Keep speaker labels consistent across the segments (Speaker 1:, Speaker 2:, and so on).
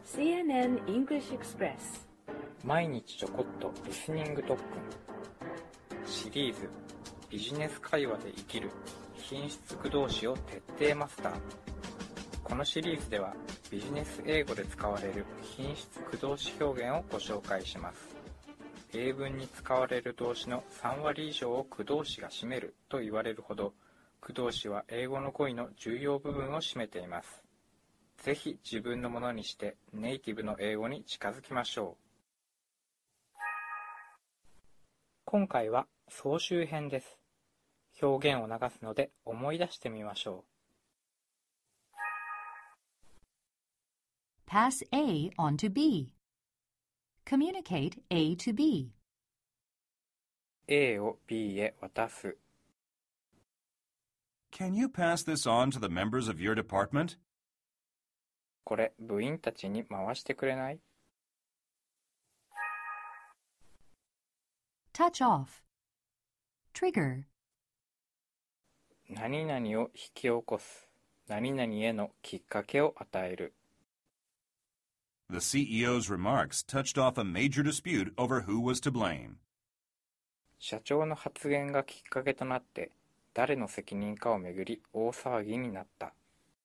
Speaker 1: CNN English Express
Speaker 2: 毎日ちょこっとリスニング特訓シリーズビジネス会話で生きる品質駆動詞を徹底マスター。このシリーズではビジネス英語で使われる品質駆動詞表現をご紹介します。英文に使われる動詞の3割以上を駆動詞が占めると言われるほど、駆動詞は英語の語彙の重要部分を占めています。ぜひ自分のものにしてネイティブの英語に近づきましょう。今回は総集編です。表現を流すので思い出してみましょう。
Speaker 3: Pass A on to B. Communicate A to B.
Speaker 2: A を B へ渡す。
Speaker 4: Can you pass this on to the members of your department?
Speaker 2: これ部員たちに回してくれない？
Speaker 3: Touch off. Trigger.
Speaker 2: 何々を引き起こす。何々へのきっかけを与える。
Speaker 4: The CEO's remarks touched off a major dispute over who was to blame.
Speaker 2: 社長の発言がきっかけとなって誰の責任かをめぐり大騒ぎになった。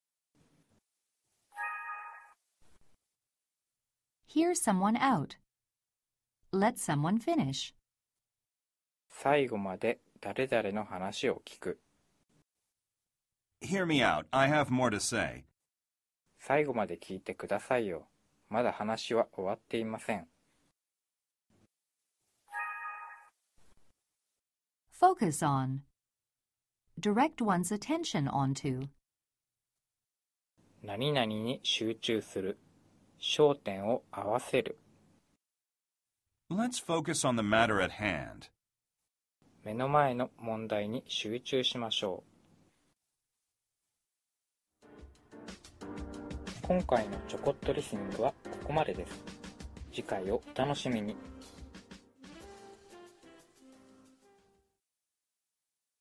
Speaker 3: Hear someone out. Let someone finish.
Speaker 2: 最後まで誰々の話を聞く。
Speaker 4: Hear me out. I have more to say.
Speaker 2: 最後まで聞いてくださいよ。まだ話は終わっていません。
Speaker 3: Focus on. Direct one's attention onto.
Speaker 2: 何々に集中する。焦点を合わせる。
Speaker 4: Let's focus on the matter at hand.
Speaker 2: 目の前の問題に集中しましょう。今回のちょこっとリスニングはここまでです。次回をお楽しみに。